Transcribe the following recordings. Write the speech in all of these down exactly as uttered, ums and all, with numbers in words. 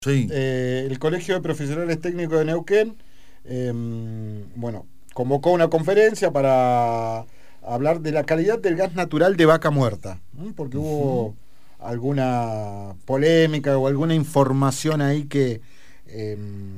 Sí. Eh, el Colegio de Profesionales Técnicos de Neuquén, eh, bueno, convocó una conferencia para hablar de la calidad del gas natural de Vaca Muerta, ¿eh? porque uh-huh. hubo alguna polémica o alguna información ahí que eh,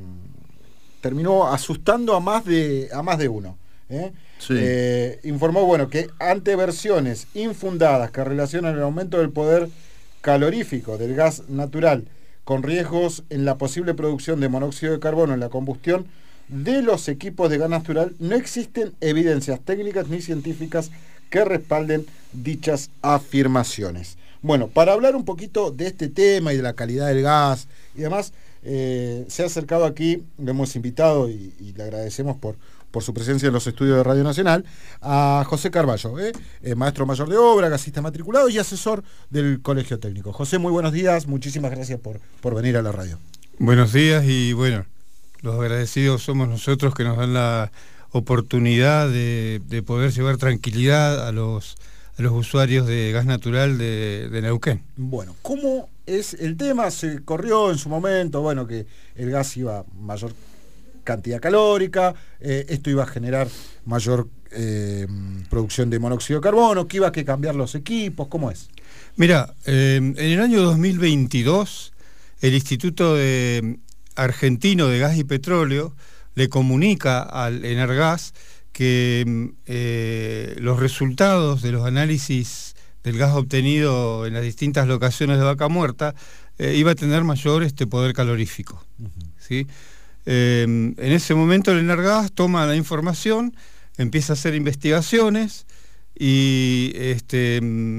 terminó asustando a más de, a más de uno. ¿eh? Sí. Eh, informó, bueno, que ante versiones infundadas que relacionan el aumento del poder calorífico del gas natural con riesgos en la posible producción de monóxido de carbono en la combustión de los equipos de gas natural, no existen evidencias técnicas ni científicas que respalden dichas afirmaciones. Bueno, para hablar un poquito de este tema y de la calidad del gas y demás, eh, se ha acercado aquí, lo hemos invitado y, y le agradecemos por, por su presencia en los estudios de Radio Nacional, a José Carballo, ¿eh? Eh, maestro mayor de obra, gasista matriculado y asesor del Colegio Técnico. José, muy buenos días, muchísimas gracias por, por venir a la radio. Buenos días y bueno, los agradecidos somos nosotros que nos dan la oportunidad de, de poder llevar tranquilidad a los, a los usuarios de gas natural de, de Neuquén. Bueno, ¿cómo es el tema? Se corrió en su momento, bueno, que el gas iba a mayor cantidad calórica, eh, esto iba a generar mayor eh, producción de monóxido de carbono, que iba a que cambiar los equipos, ¿cómo es? Mira, eh, en el año dos mil veintidós, el Instituto de Argentino de Gas y Petróleo le comunica al Energas que eh, los resultados de los análisis del gas obtenido en las distintas locaciones de Vaca Muerta eh, iba a tener mayor este poder calorífico. Uh-huh. ¿Sí? Eh, en ese momento el Energas toma la información, empieza a hacer investigaciones y, este,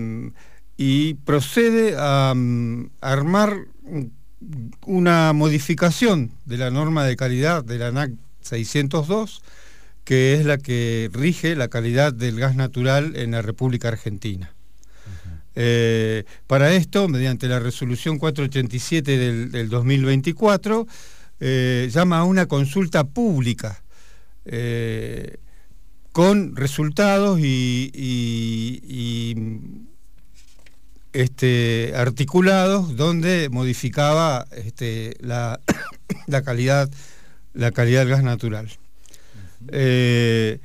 y procede a, a armar una modificación de la norma de calidad de la ANAC seiscientos dos, que es la que rige la calidad del gas natural en la República Argentina. Uh-huh. Eh, para esto, mediante la resolución cuatrocientos ochenta y siete del, del dos mil veinticuatro, eh, llama a una consulta pública eh, con resultados y, y, y Este, articulados donde modificaba este, la, la calidad la calidad del gas natural. Uh-huh. Eh,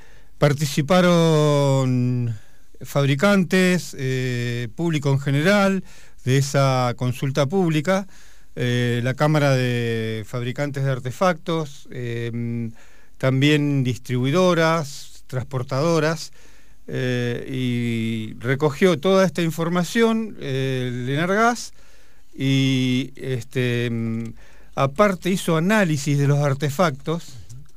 participaron fabricantes, eh, público en general de esa consulta pública, eh, la Cámara de Fabricantes de Artefactos, eh, también distribuidoras, transportadoras. Eh, y recogió toda esta información eh, el Energas y este, aparte hizo análisis de los artefactos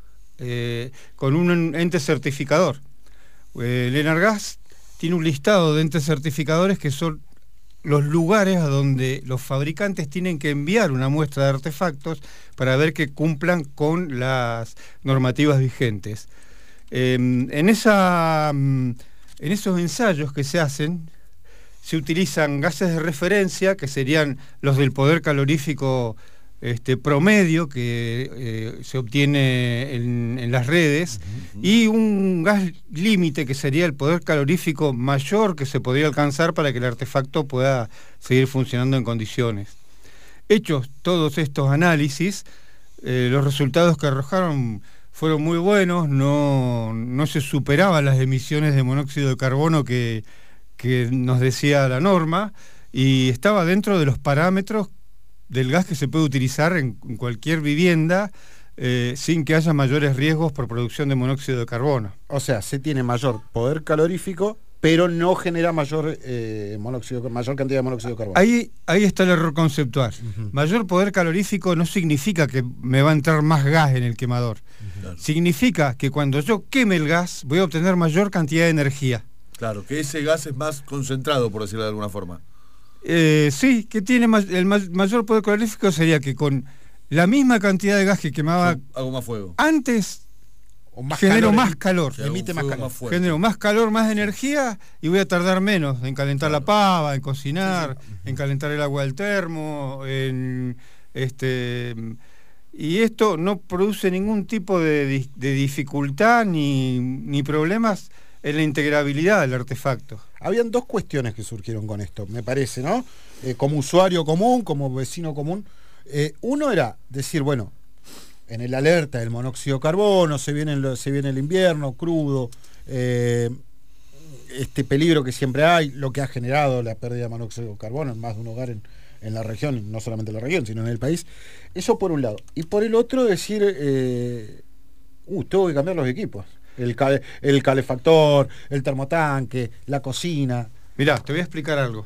eh, con un ente certificador. Eh, el Energas tiene un listado de entes certificadores que son los lugares a donde los fabricantes tienen que enviar una muestra de artefactos para ver que cumplan con las normativas vigentes. Eh, en, esa, en esos ensayos que se hacen, se utilizan gases de referencia, que serían los del poder calorífico este, promedio que eh, se obtiene en, en las redes, uh-huh. y un gas límite, que sería el poder calorífico mayor que se podría alcanzar para que el artefacto pueda seguir funcionando en condiciones. Hechos todos estos análisis, eh, los resultados que arrojaron fueron muy buenos, no, no se superaban las emisiones de monóxido de carbono que, que nos decía la norma, y estaba dentro de los parámetros del gas que se puede utilizar en, en cualquier vivienda eh, sin que haya mayores riesgos por producción de monóxido de carbono. O sea, se tiene mayor poder calorífico, pero no genera mayor, eh, monóxido, mayor cantidad de monóxido de carbono. Ahí, ahí está el error conceptual. Uh-huh. Mayor poder calorífico no significa que me va a entrar más gas en el quemador. Uh-huh. Claro. Significa que cuando yo queme el gas voy a obtener mayor cantidad de energía. Claro, que ese gas es más concentrado, por decirlo de alguna forma. Eh, sí, que tiene más, el más, mayor poder calorífico sería que con la misma cantidad de gas que quemaba, sí, hago más fuego. Antes, o más genero calor, más calor. Emite más calor. Más genero más calor, más energía, y voy a tardar menos en calentar claro. la pava, en cocinar, sí, sí. en calentar el agua del termo, en este y esto no produce ningún tipo de, de dificultad ni, ni problemas en la integrabilidad del artefacto. Habían dos cuestiones que surgieron con esto, me parece, ¿no? Eh, como usuario común, como vecino común, Eh, uno era decir, bueno, en el alerta del monóxido de carbono, se viene el, se viene el invierno crudo, eh, este peligro que siempre hay, lo que ha generado la pérdida de monóxido de carbono en más de un hogar en, en la región, no solamente en la región, sino en el país. Eso por un lado. Y por el otro decir, eh, uh, tengo que cambiar los equipos. El, cal, el calefactor, el termotanque, la cocina. Mirá, te voy a explicar algo.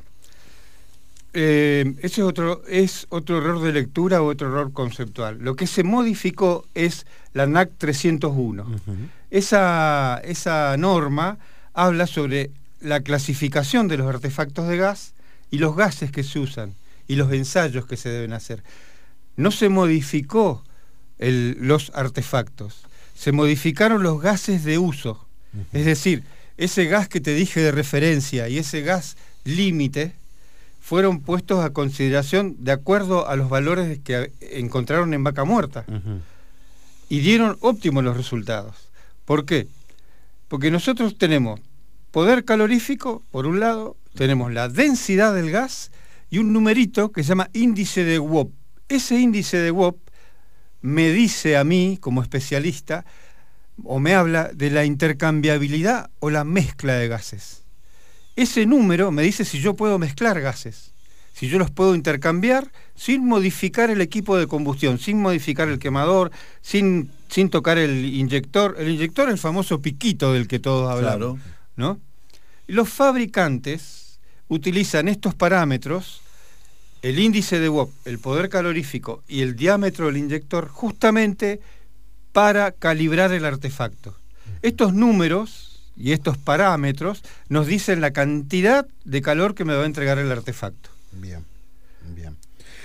Eh, ese es otro, es otro error de lectura o otro error conceptual. Lo que se modificó es la N A C trescientos uno. Uh-huh. Esa, esa norma habla sobre la clasificación de los artefactos de gas y los gases que se usan y los ensayos que se deben hacer. No se modificó el, los artefactos, se modificaron los gases de uso. Uh-huh. Es decir, ese gas que te dije de referencia y ese gas límite fueron puestos a consideración de acuerdo a los valores que encontraron en Vaca Muerta. Uh-huh. Y dieron óptimos los resultados. ¿Por qué? Porque nosotros tenemos poder calorífico, por un lado, tenemos la densidad del gas y un numerito que se llama índice de W O P. Ese índice de W O P me dice a mí, como especialista, o me habla de la intercambiabilidad o la mezcla de gases. Ese número me dice si yo puedo mezclar gases, si yo los puedo intercambiar sin modificar el equipo de combustión, sin modificar el quemador, sin, sin tocar el inyector. El inyector es el famoso piquito del que todos hablamos, claro, ¿no? Y los fabricantes utilizan estos parámetros, el índice de W O P, el poder calorífico y el diámetro del inyector, justamente para calibrar el artefacto. Estos números y estos parámetros nos dicen la cantidad de calor que me va a entregar el artefacto. Bien, bien.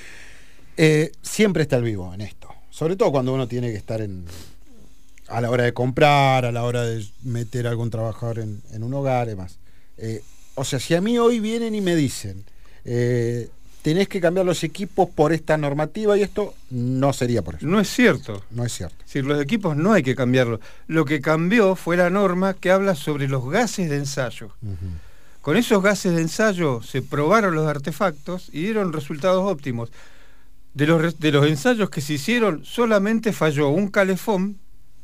Eh, siempre está el vivo en esto, sobre todo cuando uno tiene que estar en, a la hora de comprar, a la hora de meter a algún trabajador en, en un hogar y demás. Eh, o sea, si a mí hoy vienen y me dicen, eh, tenés que cambiar los equipos por esta normativa y esto, no sería por eso. No es cierto. No es cierto. Es decir, los equipos no hay que cambiarlos. Lo que cambió fue la norma que habla sobre los gases de ensayo. Uh-huh. Con esos gases de ensayo se probaron los artefactos y dieron resultados óptimos. De los, de los ensayos que se hicieron, solamente falló un calefón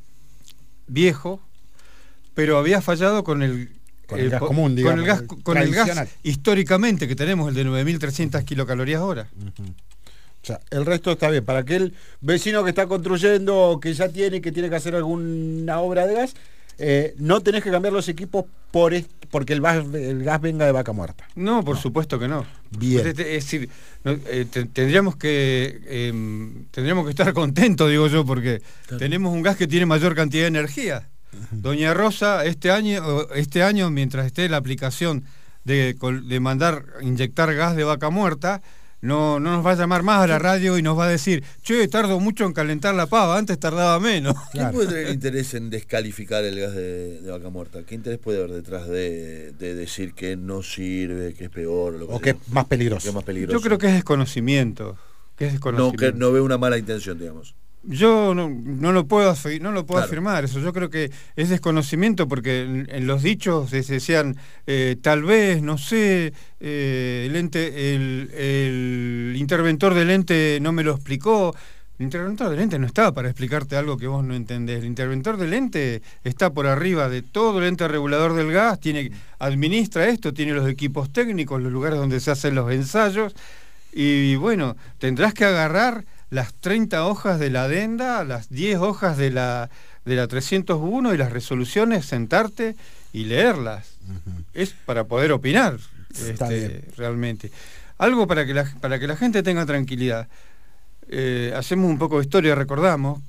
viejo, pero había fallado con el... Con el, el gas común, digamos. Con el gas, con el gas históricamente que tenemos, el de nueve mil trescientas kilocalorías hora. Uh-huh. O sea, el resto está bien. Para aquel vecino que está construyendo o que ya tiene, que tiene que hacer alguna obra de gas, eh, no tenés que cambiar los equipos por est- porque el gas, el gas venga de Vaca Muerta. No, por no. supuesto que no. Bien. Es, es decir, no, eh, te, tendríamos que eh, tendríamos que estar contentos, digo yo, porque claro, tenemos un gas que tiene mayor cantidad de energía. Doña Rosa, este año, este año mientras esté la aplicación de, de mandar inyectar gas de vaca muerta, no, no nos va a llamar más a la radio y nos va a decir, che, tardo mucho en calentar la pava, antes tardaba menos. ¿Quién puede tener interés en descalificar el gas de, de vaca muerta? ¿Qué interés puede haber detrás de, de decir que no sirve, que es peor? O, lo que, o que es más peligroso. que es más peligroso? Yo creo que es desconocimiento. Que es desconocimiento. No, que no veo una mala intención, digamos. Yo no, no lo puedo, no lo puedo claro. afirmar eso. Yo creo que es desconocimiento porque en, en los dichos se decían eh, tal vez, no sé, eh, el ente, el, el interventor del ente no me lo explicó. El interventor del ente no estaba para explicarte algo que vos no entendés. El interventor del ente está por arriba de todo el ente regulador del gas, tiene, administra esto, tiene los equipos técnicos, los lugares donde se hacen los ensayos y bueno, tendrás que agarrar las treinta hojas de la adenda, las diez hojas de la, de la trescientos uno y las resoluciones, sentarte y leerlas. Uh-huh. Es para poder opinar este, realmente. Algo para que la, para que la gente tenga tranquilidad. Eh, hacemos un poco de historia, recordamos.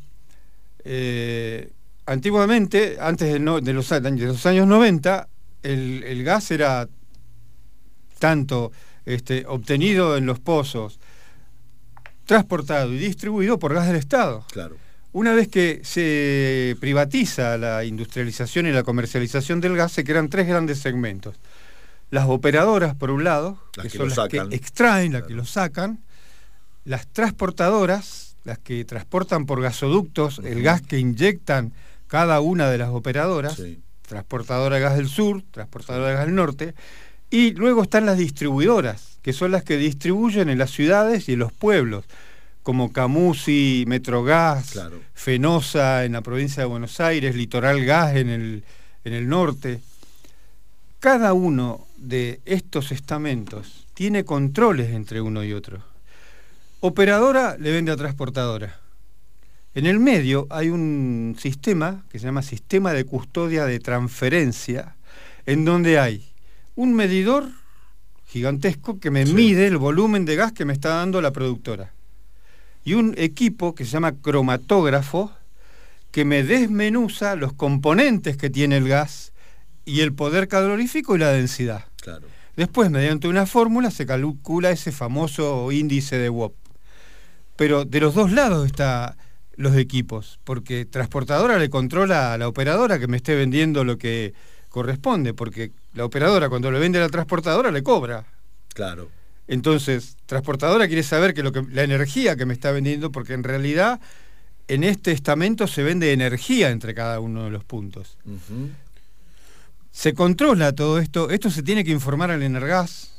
Eh, antiguamente, antes de, no, de, los, de los años noventa, el, el gas era tanto este, obtenido en los pozos, transportado y distribuido por gas del Estado. Claro. Una vez que se privatiza la industrialización y la comercialización del gas, se crean tres grandes segmentos. Las operadoras, por un lado, las que, que son las sacan. que extraen, las claro. que lo sacan. Las transportadoras, las que transportan por gasoductos uh-huh. el gas que inyectan cada una de las operadoras. Sí. Transportadora de gas del sur, transportadora de gas del norte. Y luego están las distribuidoras, que son las que distribuyen en las ciudades y en los pueblos, como Camusi, Metrogas, Claro. Fenosa en la provincia de Buenos Aires, Litoral Gas en el, en el norte. Cada uno de estos estamentos tiene controles entre uno y otro. Operadora le vende a transportadora. En el medio hay un sistema que se llama sistema de custodia de transferencia, en donde hay un medidor gigantesco que me Sí. mide el volumen de gas que me está dando la productora. Y un equipo que se llama cromatógrafo, que me desmenuza los componentes que tiene el gas y el poder calorífico y la densidad. Claro. Después, mediante una fórmula, se calcula ese famoso índice de W O P. Pero de los dos lados están los equipos, porque transportadora le controla a la operadora que me esté vendiendo lo que corresponde, porque la operadora cuando le vende a la transportadora le cobra. Claro. Entonces, transportadora quiere saber que, lo que la energía que me está vendiendo, porque en realidad en este estamento se vende energía entre cada uno de los puntos. Uh-huh. Se controla todo esto, esto se tiene que informar al Energas,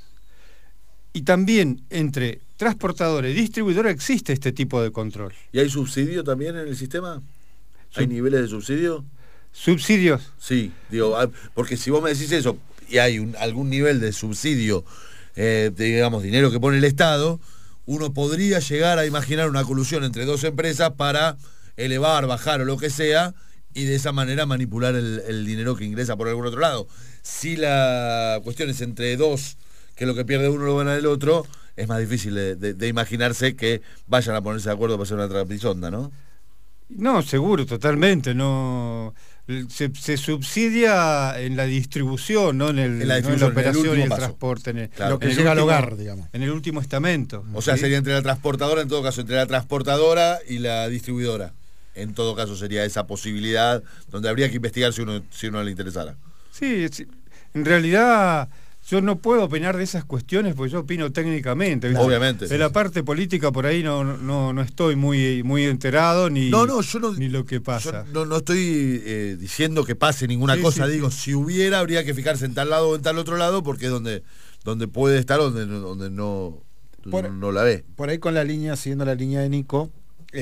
y también entre transportadora y distribuidora existe este tipo de control. ¿Y hay subsidio también en el sistema? ¿Hay Sub- niveles de subsidio? Subsidios. Sí, digo, ah, porque si vos me decís eso y hay un, algún nivel de subsidio, eh, de, digamos, dinero que pone el Estado, uno podría llegar a imaginar una colusión entre dos empresas para elevar, bajar o lo que sea, y de esa manera manipular el, el dinero que ingresa por algún otro lado. Si la cuestión es entre dos, que lo que pierde uno lo gana el otro, es más difícil de, de, de imaginarse que vayan a ponerse de acuerdo para hacer una trapisonda, ¿no? No, seguro, totalmente. No se, se subsidia en la distribución, no en, el, En la no en distribución, la en el operación último y el paso. transporte. En el, Claro. Lo que en el llega al último- hogar, digamos. En el último estamento. O sea, ¿sí? sería entre la transportadora, en todo caso, entre la transportadora y la distribuidora. En todo caso sería esa posibilidad donde habría que investigar si uno, si uno le interesara. Sí, sí, en realidad yo no puedo opinar de esas cuestiones porque yo opino técnicamente. ¿viste? Obviamente. De la parte política por ahí no, no, no estoy muy, muy enterado ni, No, no, yo no, ni lo que pasa. yo no, no estoy eh, diciendo que pase ninguna Sí, cosa. sí, Digo, sí. si hubiera, habría que fijarse en tal lado o en tal otro lado, porque es donde, donde puede estar, donde, no- donde no, Por- no la ve. Por ahí con la línea, siguiendo la línea de Nico,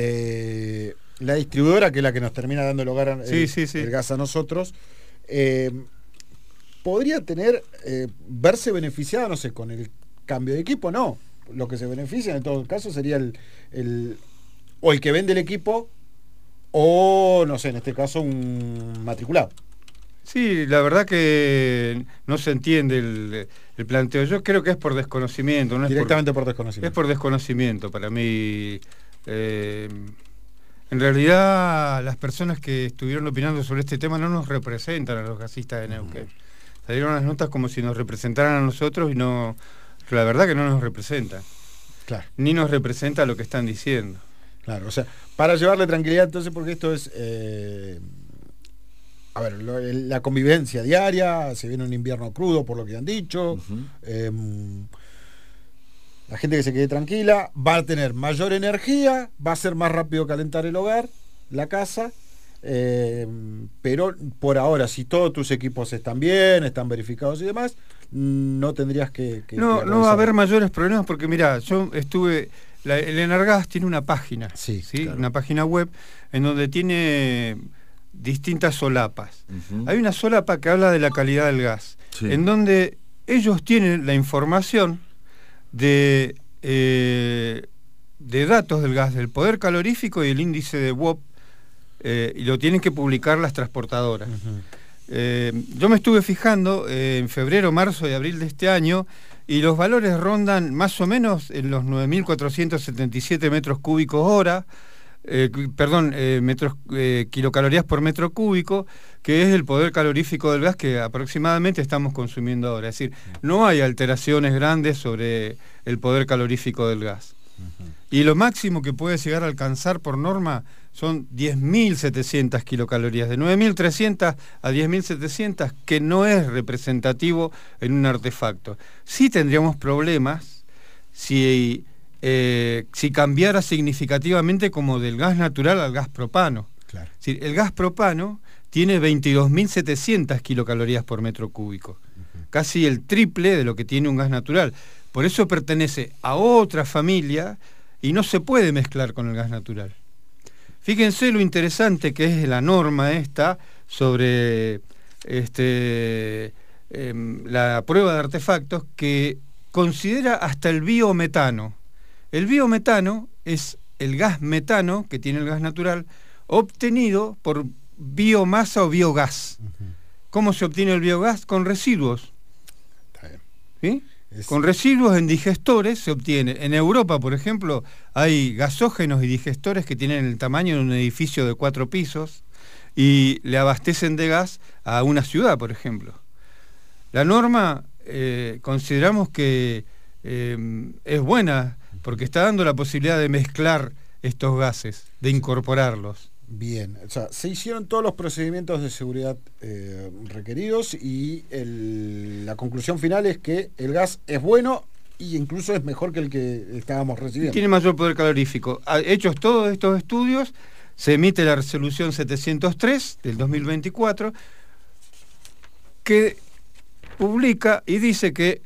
eh, la distribuidora, que es la que nos termina dando el hogar, el, Sí, sí, sí. el gas a nosotros, eh, podría tener, eh, verse beneficiada, no sé, con el cambio de equipo, no. Lo que se beneficia en todo caso sería el, el o el que vende el equipo, o no sé, en este caso un matriculado. Sí, la verdad que no se entiende el, el planteo. Yo creo que es por desconocimiento. No es por- Directamente por Es desconocimiento. por desconocimiento para mí. Eh, en realidad, las personas que estuvieron opinando sobre este tema no nos representan a los gasistas de Neuquén. Salieron las notas como si nos representaran a nosotros y no, la verdad que no nos representan. Claro. Ni nos representa lo que están diciendo. Claro, o sea, para llevarle tranquilidad entonces, porque esto es, eh, a ver, lo- el- la convivencia diaria, se viene un invierno crudo por lo que han dicho, Ujú. eh, la gente que se quede tranquila, va a tener mayor energía, va a ser más rápido calentar el hogar, la casa, eh, pero por ahora, si todos tus equipos están bien, están verificados y demás, no tendrías que... que- No, que no va a haber revisar. mayores problemas porque, mira, yo estuve... la- el Energas tiene una página, Sí, claro. una página web en donde tiene distintas solapas. Ujú. Hay una solapa que habla de la calidad del gas, Sí. en donde ellos tienen la información de, eh, de datos del gas, del poder calorífico y el índice de W O P, eh, y lo tienen que publicar las transportadoras. Ujú. Eh, yo me estuve fijando eh, en febrero, marzo y abril de este año y los valores rondan más o menos en los nueve mil cuatrocientos setenta y siete metros cúbicos hora, eh, cu- perdón, eh, metros, eh, kilocalorías por metro cúbico, que es el poder calorífico del gas que aproximadamente estamos consumiendo ahora. Es decir, no hay alteraciones grandes sobre el poder calorífico del gas. Y lo máximo que puede llegar a alcanzar por norma son diez mil setecientas kilocalorías, de nueve mil trescientas a diez mil setecientas, que no es representativo en un artefacto. Sí tendríamos problemas si, eh, si cambiara significativamente como del gas natural al gas propano. Claro. Es decir, el gas propano tiene veintidós mil setecientas kilocalorías por metro cúbico, casi el triple de lo que tiene un gas natural. Por eso pertenece a otra familia y no se puede mezclar con el gas natural. Fíjense lo interesante que es la norma esta sobre este, eh, la prueba de artefactos, que considera hasta el biometano. El biometano es el gas metano que tiene el gas natural obtenido por biomasa o biogás. Uh-huh. ¿Cómo se obtiene el biogás? Con residuos. Está bien. ¿Sí? Es... Con residuos en digestores se obtiene. En Europa, por ejemplo, hay gasógenos y digestores que tienen el tamaño de un edificio de cuatro pisos y le abastecen de gas a una ciudad, por ejemplo. La norma eh, consideramos que eh, es buena porque está dando la posibilidad de mezclar estos gases, de incorporarlos. Bien, o sea, se hicieron todos los procedimientos de seguridad eh, requeridos y el, la conclusión final es que el gas es bueno e incluso es mejor que el que estábamos recibiendo. Tiene mayor poder calorífico. Hechos todos estos estudios, se emite la resolución setecientos tres del dos mil veinticuatro, que publica y dice que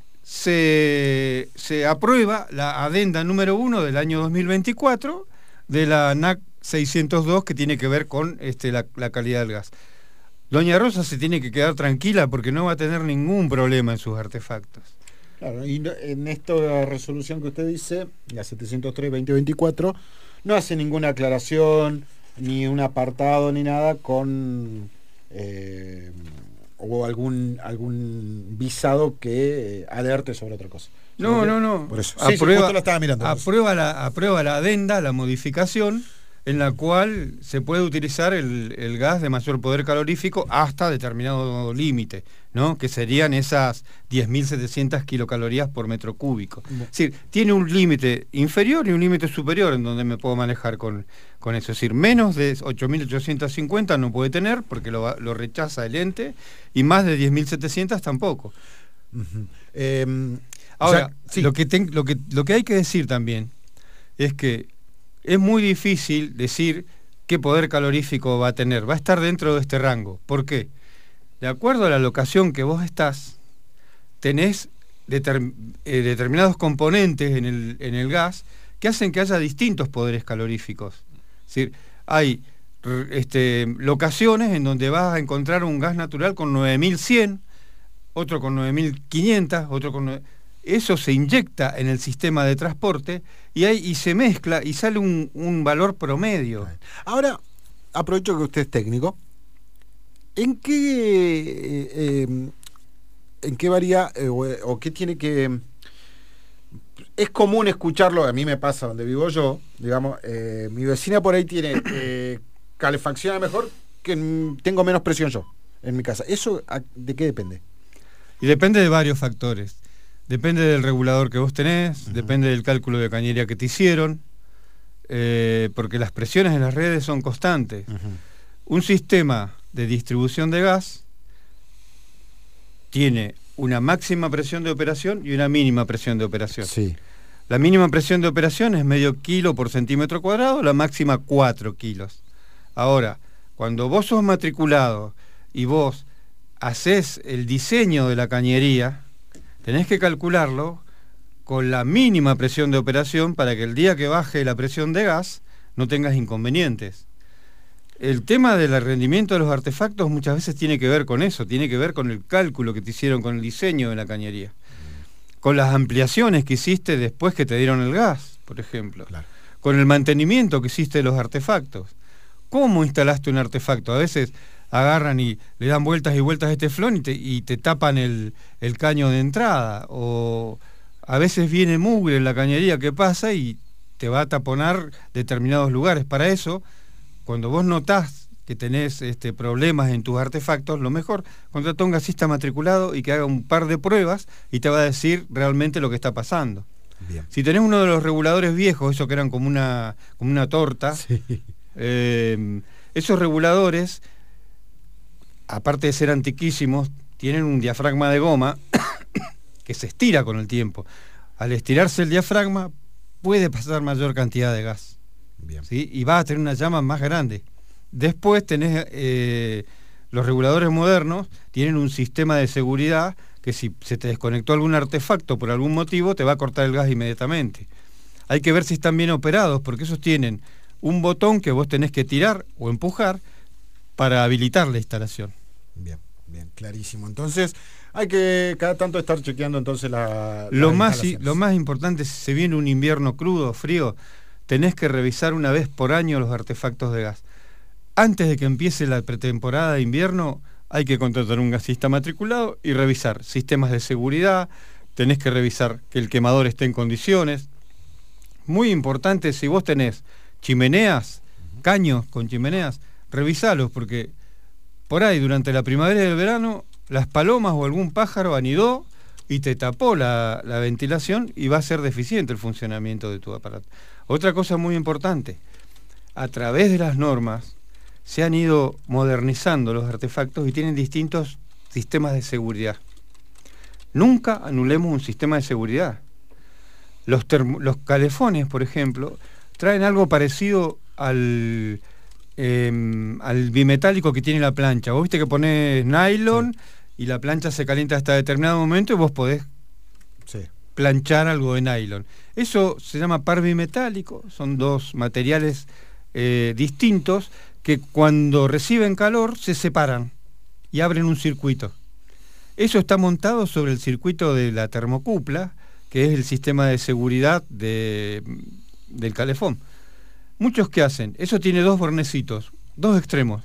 se, se aprueba la adenda número uno del año dos mil veinticuatro de la A N A C seiscientos dos, que tiene que ver con este, la, la calidad del gas. Doña Rosa se tiene que quedar tranquila porque no va a tener ningún problema en sus artefactos. Claro, y en esta resolución que usted dice, la setecientos tres veinte veinticuatro, no hace ninguna aclaración, ni un apartado, ni nada con eh, o algún algún visado que eh, alerte sobre otra cosa. No, que, no, no. Por eso. Aprueba, sí, sí, lo estaba mirando. Aprueba la, aprueba la adenda, la modificación, en la cual se puede utilizar el, el gas de mayor poder calorífico hasta determinado límite, ¿no? Que serían esas diez mil setecientas kilocalorías por metro cúbico. Bueno. Es decir, tiene un límite inferior y un límite superior en donde me puedo manejar con, con eso. Es decir, menos de ocho mil ochocientos cincuenta no puede tener porque lo, lo rechaza el ente, y más de diez mil setecientas tampoco. Uh-huh. eh, Ahora, o sea, sí. lo, que ten, lo, que, lo que hay que decir también es que es muy difícil decir qué poder calorífico va a tener. Va a estar dentro de este rango. ¿Por qué? De acuerdo a la locación que vos estás, tenés determ, eh, determinados componentes en el, en el gas que hacen que haya distintos poderes caloríficos. Es decir, hay este, locaciones en donde vas a encontrar un gas natural con nueve mil cien, otro con nueve mil quinientos, otro con... nueve... Eso se inyecta en el sistema de transporte y, hay, y se mezcla y sale un, un valor promedio. Ahora, aprovecho que usted es técnico. ¿En qué eh, eh, en qué varía eh, o, o qué tiene que... Es común escucharlo, a mí me pasa donde vivo yo, digamos, eh, mi vecina por ahí tiene eh, calefacción mejor que tengo menos presión yo en mi casa. ¿Eso de qué depende? Y depende de varios factores. Depende del regulador que vos tenés, uh-huh. Depende del cálculo de cañería que te hicieron, eh, porque las presiones en las redes son constantes. Uh-huh. Un sistema de distribución de gas tiene una máxima presión de operación y una mínima presión de operación. Sí. La mínima presión de operación es medio kilo por centímetro cuadrado, la máxima cuatro kilos. Ahora, cuando vos sos matriculado y vos hacés el diseño de la cañería, tenés que calcularlo con la mínima presión de operación para que el día que baje la presión de gas no tengas inconvenientes. El tema del rendimiento de los artefactos muchas veces tiene que ver con eso, tiene que ver con el cálculo que te hicieron, con el diseño de la cañería, con las ampliaciones que hiciste después que te dieron el gas, por ejemplo, claro. Con el mantenimiento que hiciste de los artefactos. ¿Cómo instalaste un artefacto? A veces agarran y le dan vueltas y vueltas a este flón y te, y te tapan el, el caño de entrada, o a veces viene mugre en la cañería que pasa y te va a taponar determinados lugares. Para eso, cuando vos notás que tenés este, problemas en tus artefactos, lo mejor, contratá a un gasista matriculado y que haga un par de pruebas y te va a decir realmente lo que está pasando. Bien. Si tenés uno de los reguladores viejos, esos que eran como una, como una torta, sí. eh, esos reguladores, aparte de ser antiquísimos, tienen un diafragma de goma que se estira con el tiempo. Al estirarse el diafragma, puede pasar mayor cantidad de gas. Bien. ¿Sí? Y va a tener una llama más grande. Después tenés eh, los reguladores modernos, tienen un sistema de seguridad que si se te desconectó algún artefacto por algún motivo, te va a cortar el gas inmediatamente. hay que ver si están bien operados, porque esos tienen un botón que vos tenés que tirar o empujar para habilitar la instalación. Bien, bien, clarísimo. Entonces, hay que cada tanto estar chequeando entonces la... Lo más, lo más importante, si se viene un invierno crudo, frío, tenés que revisar una vez por año los artefactos de gas. Antes de que empiece la pretemporada de invierno, hay que contratar un gasista matriculado y revisar sistemas de seguridad, tenés que revisar que el quemador esté en condiciones. Muy importante, si vos tenés chimeneas, caños con chimeneas, revisalos, porque por ahí durante la primavera y el verano las palomas o algún pájaro anidó y te tapó la, la ventilación y va a ser deficiente el funcionamiento de tu aparato. Otra cosa muy importante, a través de las normas se han ido modernizando los artefactos y tienen distintos sistemas de seguridad. Nunca anulemos un sistema de seguridad. Los, los calefones, por ejemplo, traen algo parecido al, eh, al bimetálico que tiene la plancha. Vos viste que ponés nylon, sí, y la plancha se calienta hasta determinado momento y vos podés, sí, planchar algo de nylon. Eso se llama par bimetálico, son dos materiales eh, distintos que cuando reciben calor se separan y abren un circuito. Eso está montado sobre el circuito de la termocupla, que es el sistema de seguridad de, del calefón. Muchos que hacen, eso tiene dos bornecitos, dos extremos.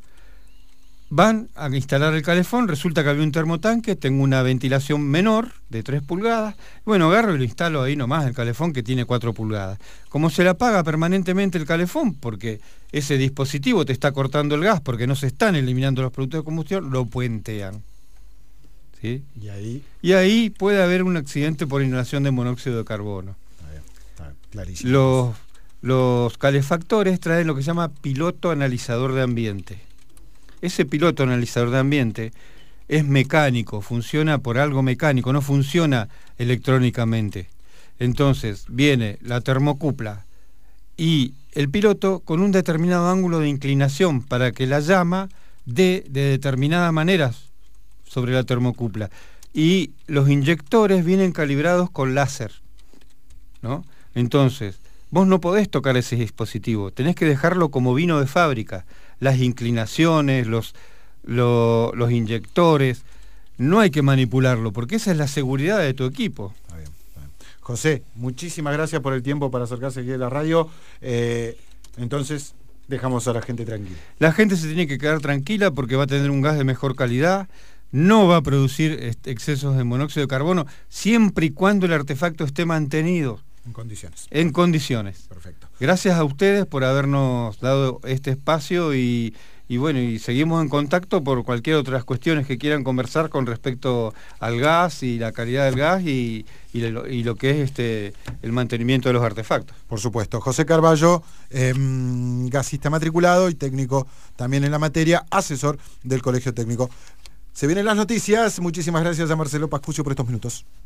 Van a instalar el calefón, resulta que había un termotanque, tengo una ventilación menor de tres pulgadas, bueno, agarro y lo instalo ahí nomás el calefón que tiene cuatro pulgadas. Como se le apaga permanentemente el calefón, porque ese dispositivo te está cortando el gas, porque no se están eliminando los productos de combustión, lo puentean. ¿Sí? Y ahí... y ahí puede haber un accidente por inhalación de monóxido de carbono. Está bien, está clarísimo. Los, los calefactores traen lo que se llama piloto analizador de ambiente. Ese piloto analizador de ambiente es mecánico, funciona por algo mecánico, no funciona electrónicamente. Entonces viene la termocupla y el piloto con un determinado ángulo de inclinación para que la llama dé de determinada manera sobre la termocupla. Y los inyectores vienen calibrados con láser, ¿no? Entonces, vos no podés tocar ese dispositivo, tenés que dejarlo como vino de fábrica. Las inclinaciones, los, lo, los inyectores, no hay que manipularlo, porque esa es la seguridad de tu equipo. Está bien, está bien. José, muchísimas gracias por el tiempo para acercarse aquí a la radio. Eh, entonces, dejamos a la gente tranquila. La gente se tiene que quedar tranquila porque va a tener un gas de mejor calidad, no va a producir excesos de monóxido de carbono, siempre y cuando el artefacto esté mantenido. En condiciones. En condiciones. Perfecto. Gracias a ustedes por habernos dado este espacio y, y bueno, y seguimos en contacto por cualquier otras cuestiones que quieran conversar con respecto al gas y la calidad del gas y, y, lo, y lo que es este el mantenimiento de los artefactos. Por supuesto. José Carballo, eh, gasista matriculado y técnico también en la materia, asesor del Colegio Técnico. Se vienen las noticias. Muchísimas gracias a Marcelo Pascuccio por estos minutos.